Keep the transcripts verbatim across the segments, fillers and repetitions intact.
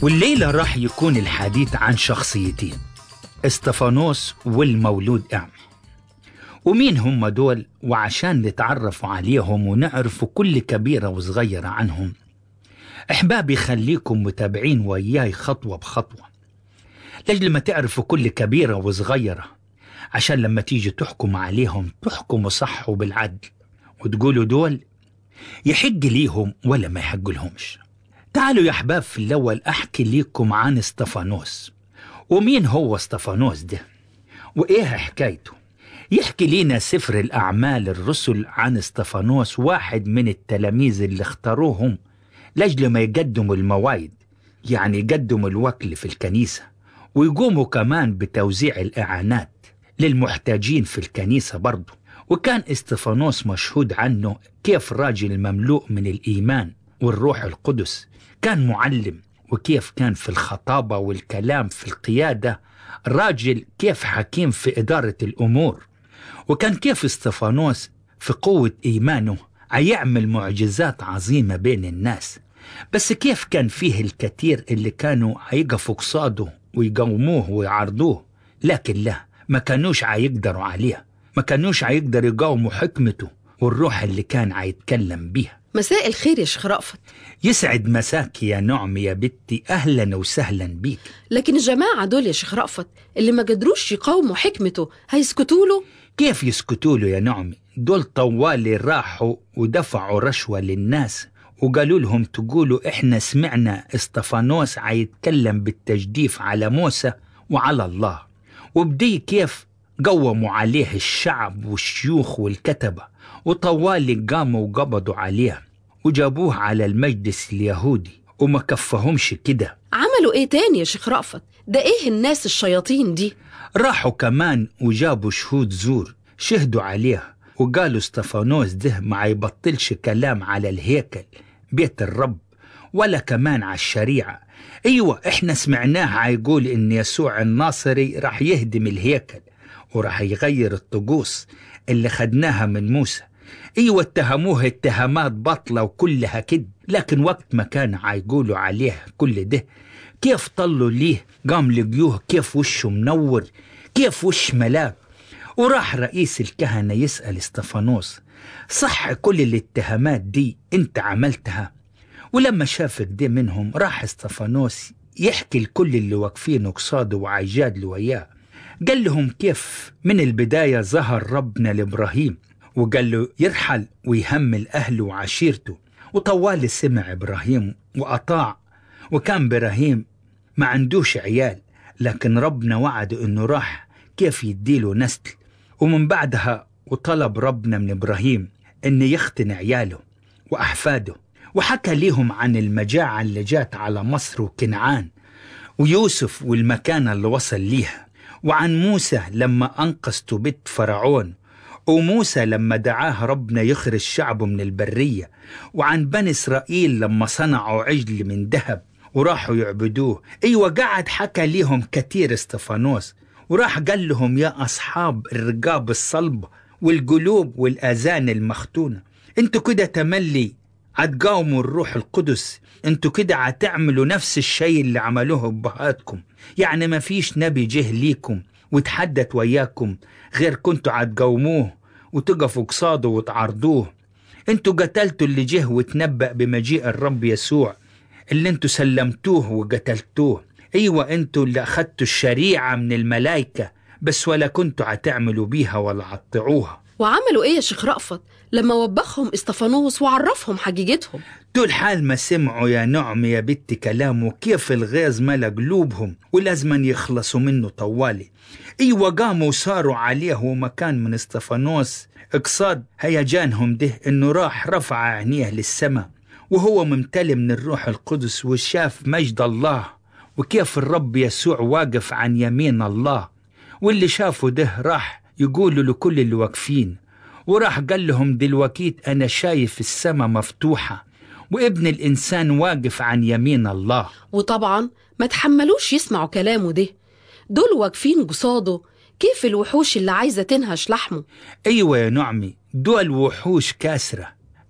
والليلة راح يكون الحديث عن شخصيتين، استفانوس والمولود أعمى. ومين هم دول؟ وعشان نتعرفوا عليهم ونعرفوا كل كبيرة وصغيرة عنهم، أحبابي خليكم متابعين وياي خطوة بخطوة لجل ما تعرفوا كل كبيرة وصغيرة، عشان لما تيجي تحكم عليهم تحكموا صح وبالعدل وتقولوا دول يحق ليهم ولا ما يحق لهمش. تعالوا يا أحباب في الأول أحكي ليكم عن استفانوس. ومين هو استفانوس ده؟ وإيه حكايته؟ يحكي لنا سفر الأعمال الرسل عن استفانوس، واحد من التلاميذ اللي اختاروهم لجل ما يقدموا المواعيد، يعني يقدموا الوكل في الكنيسة، ويقوموا كمان بتوزيع الإعانات للمحتاجين في الكنيسة برضو. وكان استفانوس مشهود عنه كيف راجل مملوء من الإيمان والروح القدس، كان معلم، وكيف كان في الخطابة والكلام في القيادة راجل كيف حكيم في إدارة الأمور. وكان كيف استفانوس في قوة إيمانه هيعمل معجزات عظيمة بين الناس، بس كيف كان فيه الكثير اللي كانوا هيقفوا قصاده ويقوموه ويعرضوه، لكن لا، ما كانوش هيقدروا عليه، ما كانوش هيقدروا يقاوموا حكمته والروح اللي كان هيتكلم بيها. مساء الخير يا شيخ رأفت. يسعد مساك يا نعم يا بنتي، أهلا وسهلا بيك. لكن الجماعة دول يا شيخ رأفت اللي ما قدروش يقاوموا حكمته هيسكتوا له؟ كيف يسكتوا له يا نعمي؟ دول طوالي راحوا ودفعوا رشوة للناس وقالوا لهم تقولوا إحنا سمعنا استفانوس هيتكلم بالتجديف على موسى وعلى الله، وبدي كيف قوموا عليه الشعب والشيوخ والكتبة، وطوالي قاموا وقبضوا عليه وجابوه على المجلس اليهودي، وما كفهمش كده. عملوا ايه تاني يا شيخ رأفت؟ ده ايه الناس الشياطين دي؟ راحوا كمان وجابوا شهود زور شهدوا عليه وقالوا استفانوس ده ما يبطلش كلام على الهيكل بيت الرب ولا كمان على الشريعة. ايوه احنا سمعناه هيقول ان يسوع الناصري راح يهدم الهيكل وراح يغير الطقوس اللي خدناها من موسى. ايوه اتهموه اتهامات بطلة وكلها كد، لكن وقت ما كان هيقولوا عليه كل ده كيف طلوا ليه قام لقيوه كيف وشه منور، كيف وش ملاك. وراح رئيس الكهنة يسأل استفانوس، صح كل الاتهامات دي انت عملتها؟ ولما شاف ده منهم راح استفانوس يحكي لكل اللي واقفين قصاده وعيجاد وياه، قال لهم كيف من البداية ظهر ربنا لإبراهيم وقال له يرحل ويهمل أهله وعشيرته، وطوال سمع إبراهيم وأطاع، وكان إبراهيم ما عندوش عيال، لكن ربنا وعده إنه راح كيف يديله نسل. ومن بعدها وطلب ربنا من إبراهيم إن يختن عياله وأحفاده، وحكى ليهم عن المجاعة اللي جات على مصر وكنعان ويوسف والمكانة اللي وصل ليها، وعن موسى لما أنقذته بيت فرعون، وموسى لما دعاه ربنا يخرج شعبه من البرية، وعن بني إسرائيل لما صنعوا عجل من ذهب وراحوا يعبدوه. ايوه قاعد حكى ليهم كتير استفانوس، وراح قال لهم يا أصحاب الرقاب الصلبة والقلوب والآذان المختونة، انتوا كده تملي هتقاوموا الروح القدس، انتوا كده هتعملوا نفس الشيء اللي عملوه ببهاتكم، يعني ما فيش نبي جه ليكم وتحدث وياكم غير كنتوا هتقاوموه وتقفوا قصاده وتعرضوه. انتوا قتلتوا اللي جه وتنبأ بمجيء الرب يسوع اللي انتوا سلمتوه وقتلتوه. ايوه انتوا اللي اخدتوا الشريعة من الملائكة بس ولا كنتوا هتعملوا بيها ولا هتطيعوها. وعملوا ايه يا شيخ رأفت لما وبخهم استفانوس وعرفهم حقيقتهم؟ دول حال ما سمعوا يا نعم يا بنت كلامه كيف الغيظ ملا قلوبهم ولازم يخلصوا منه طوالي. ايوه قاموا وصاروا عليه ومكان من استفانوس اقصاد هيجانهم ده انه راح رفع عينيه للسماء وهو ممتلئ من الروح القدس وشاف مجد الله وكيف الرب يسوع واقف عن يمين الله. واللي شافوا ده راح يقولوا لكل اللي واقفين، وراح قال لهم دلوقتي أنا شايف السماء مفتوحة وابن الإنسان واقف عن يمين الله. وطبعا ما تحملوش يسمعوا كلامه ده، دول واقفين قصاده كيف الوحوش اللي عايزة تنهش لحمه. أيوة يا نعمي، دول وحوش كاسرة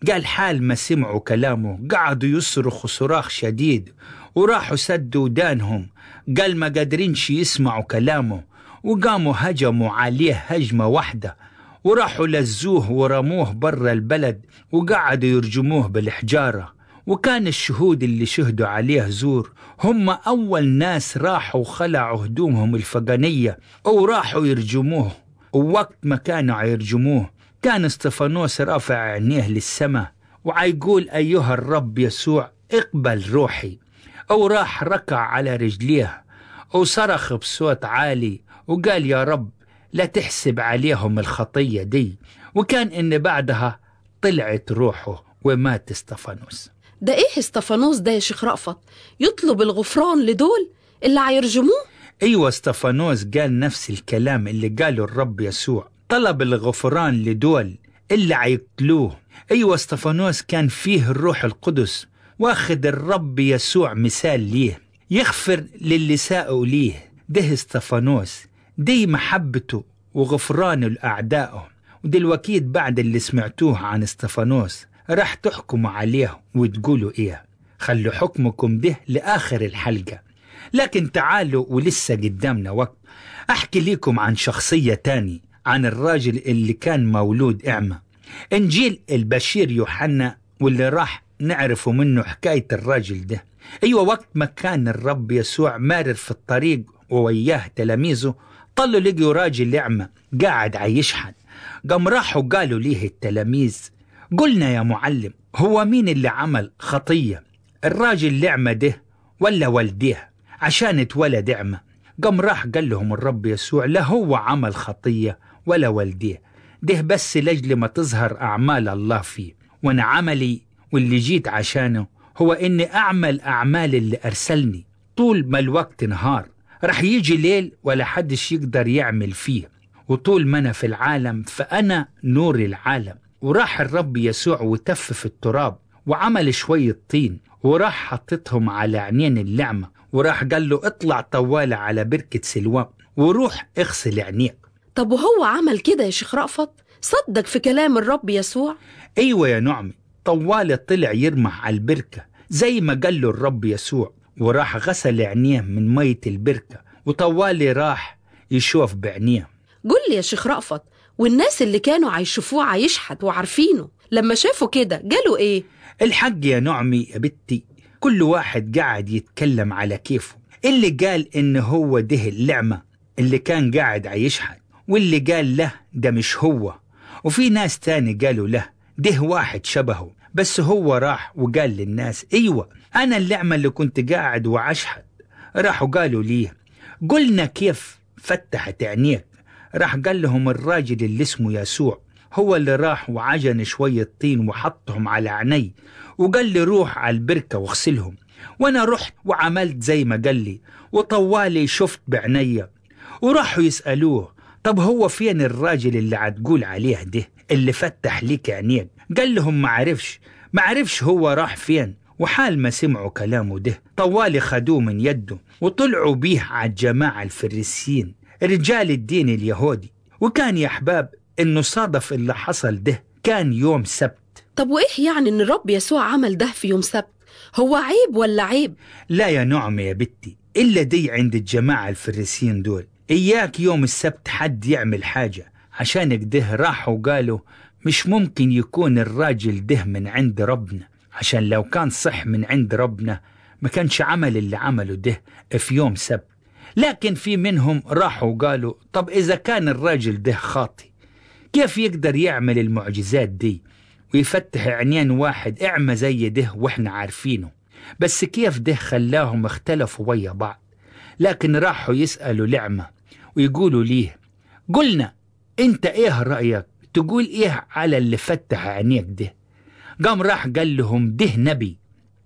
قال حال ما سمعوا كلامه قعدوا يصرخوا صراخ شديد وراحوا سدوا ودانهم. قال ما قادرينش يسمعوا كلامه وقاموا هجموا عليه هجمة واحدة وراحوا لزوه ورموه برا البلد وقعدوا يرجموه بالحجارة. وكان الشهود اللي شهدوا عليه زور هم أول ناس راحوا وخلعوا هدومهم الفقانية وراحوا يرجموه. ووقت ما كانوا يرجموه كان استفانوس رافع عينيه للسماء وعيقول أيها الرب يسوع اقبل روحي. أو راح ركع على رجليه وصرخ بصوت عالي وقال يا رب لا تحسب عليهم الخطية دي. وكان إن بعدها طلعت روحه ومات استفانوس. ده إيه استفانوس ده يا شيخ رأفت؟ يطلب الغفران لدول اللي عيرجموه؟ أيوة استفانوس قال نفس الكلام اللي قاله الرب يسوع، طلب الغفران لدول اللي عيقتلوه. أيوة استفانوس كان فيه الروح القدس واخد الرب يسوع مثال ليه يغفر للي ساءوا ليه. ده استفانوس دي محبته وغفرانه لأعدائه. ودلوقتي بعد اللي سمعتوه عن استفانوس راح تحكموا عليه وتقولوا إيه؟ خلوا حكمكم ده لآخر الحلقة. لكن تعالوا ولسه قدامنا وقت أحكي لكم عن شخصية تاني، عن الراجل اللي كان مولود أعمى. إنجيل البشير يوحنا واللي راح نعرفوا منه حكاية الراجل ده. أيوة وقت ما كان الرب يسوع مارر في الطريق ووياه تلاميذه طلوا لقوا راجل أعمى قاعد عيشحن. قام راحوا قالوا ليه التلاميذ قلنا يا معلم هو مين اللي عمل خطية، الراجل الأعمى ده ولا والديه عشان اتولد أعمى؟ قام راح قال لهم الرب يسوع لا هو عمل خطية ولا والديه، ده بس لجل ما تظهر أعمال الله فيه. وانا عملي واللي جيت عشانه هو اني اعمل اعمال اللي ارسلني. طول ما الوقت نهار رح يجي ليل ولا حدش يقدر يعمل فيه، وطول ما انا في العالم فانا نور العالم. وراح الرب يسوع وتف في التراب وعمل شوية طين وراح حطتهم على عينين اللعمة وراح قال له اطلع طوالة على بركة سلوان وروح اغسل عينيك. طب وهو عمل كده يا شيخ رأفت؟ صدق في كلام الرب يسوع؟ ايوه يا نعمي، طوالة طلع يرمح على البركة زي ما قال له الرب يسوع وراح غسل عينيه من مية البركة وطوالي راح يشوف بعينيه. قل لي يا شيخ رأفت، والناس اللي كانوا عايشوفوه عايشحت وعارفينه لما شافوا كده قالوا ايه؟ الحق يا نعمي يا بنتي كل واحد قاعد يتكلم على كيفه. اللي قال إن هو ده اللعمة اللي كان قاعد عيشحت، واللي قال له ده مش هو، وفي ناس تاني قالوا له ده واحد شبهه بس هو راح وقال للناس ايوه انا اللعمة اللي كنت قاعد وعشحت. راحوا قالوا ليه قلنا كيف فتحت عينيك؟ راح قال لهم الراجل اللي اسمه يسوع هو اللي راح وعجن شوية طين وحطهم على عيني وقال لي روح على البركة واغسلهم. وانا رحت وعملت زي ما قال لي وطوالي شفت بعيني. وراحوا يسألوه طب هو فين الراجل اللي عتقول عليه ده اللي فتح ليك عينيك؟ قال لهم ما عرفش ما عرفش هو راح فين. وحال ما سمعوا كلامه ده طوالي خدوه من يده وطلعوا بيه على الجماعة الفريسيين رجال الدين اليهودي. وكان يا أحباب إنه صادف اللي حصل ده كان يوم سبت. طب وإيه يعني إن الرب يسوع عمل ده في يوم سبت؟ هو عيب ولا عيب؟ لا يا نعمة يا بنتي، إلا دي عند الجماعة الفريسيين دول إياك يوم السبت حد يعمل حاجة، عشان كده راحوا قالوا مش ممكن يكون الراجل ده من عند ربنا، عشان لو كان صح من عند ربنا ما كانش عمل اللي عمله ده في يوم سبت. لكن في منهم راحوا قالوا طب إذا كان الراجل ده خاطي كيف يقدر يعمل المعجزات دي ويفتح عينين واحد اعمى زي ده واحنا عارفينه؟ بس كيف ده خلاهم اختلفوا ويا بعض. لكن راحوا يسألوا لعمة ويقولوا ليه قلنا انت ايه رأيك تقول ايه على اللي فتح عينيك ده؟ قام راح قال لهم ده نبي.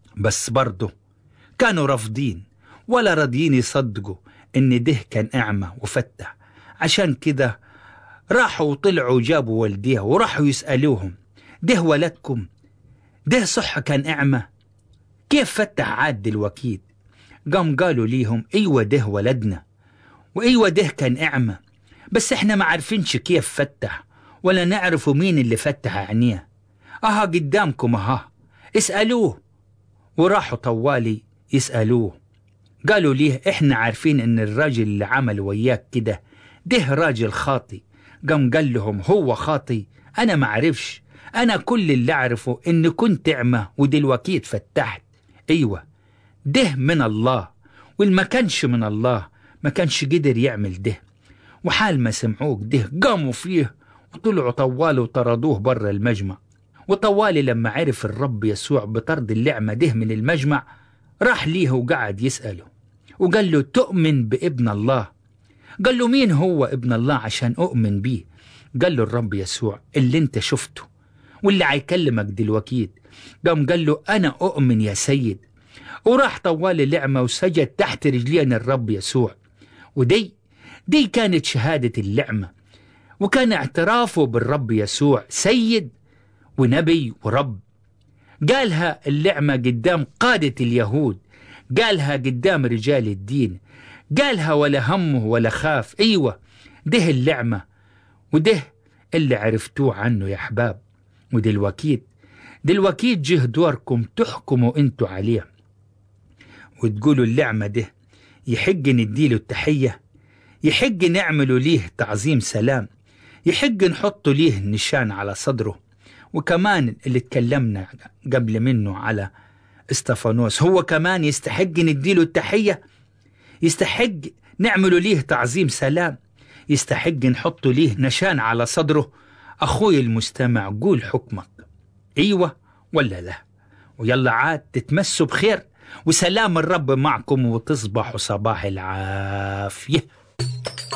بس برضه كانوا رافضين ولا راضيين يصدقوا ان ده كان اعمى وفتح. عشان كده راحوا وطلعوا جابوا والديه وراحوا يسألوهم ده ولدكم ده صح كان اعمى كيف فتح عاد دلوقتي؟ قام قالوا ليهم ايوه ده ولدنا وايوه ده كان اعمى بس احنا ما عارفينش كيف فتح ولا نعرفوا مين اللي فتح عينيه. أها قدامكم أها، اسألوه. وراحوا طوالي يسألوه، قالوا ليه إحنا عارفين إن الراجل اللي عمل وياك كده ده راجل خاطي. قام قال لهم هو خاطي؟ أنا ما عرفش، أنا كل اللي أعرفه إن كنت أعمى ودلوقتي اتفتحت. أيوة ده من الله، والما كانش من الله ما كانش قدر يعمل ده. وحال ما سمعوك ده قاموا فيه وطلعوا طوالي وطردوه برا المجمع. وطوالي لما عرف الرب يسوع بطرد اللعمة ده من المجمع راح ليه وقعد يسأله وقال له تؤمن بابن الله؟ قال له مين هو ابن الله عشان أؤمن بيه؟ قال له الرب يسوع اللي انت شفته واللي هيكلمك دلوقتي. قام قال له أنا أؤمن يا سيد. وراح طوالي اللعمة وسجد تحت رجلين الرب يسوع. ودي دي كانت شهادة اللعمة، وكان اعترافه بالرب يسوع سيد ونبي ورب. قالها اللعمة قدام قادة اليهود، قالها قدام رجال الدين، قالها ولا همه ولا خاف. أيوة ده اللعمة، وده اللي عرفتوه عنه يا أحباب. ودلوقتي دلوقتي جه دوركم تحكموا انتوا عليه وتقولوا اللعمة ده يحق نديله التحية، يحق نعمله ليه تعظيم سلام، يحق نحط ليه نشان على صدره. وكمان اللي اتكلمنا قبل منه على استفانوس هو كمان يستحق نديله التحية، يستحق نعمله ليه تعظيم سلام، يستحق نحط ليه نشان على صدره. أخوي المستمع قول حكمك، أيوة ولا لا؟ ويلا عاد تتمسوا بخير، وسلام الرب معكم وتصبحوا صباح العافية.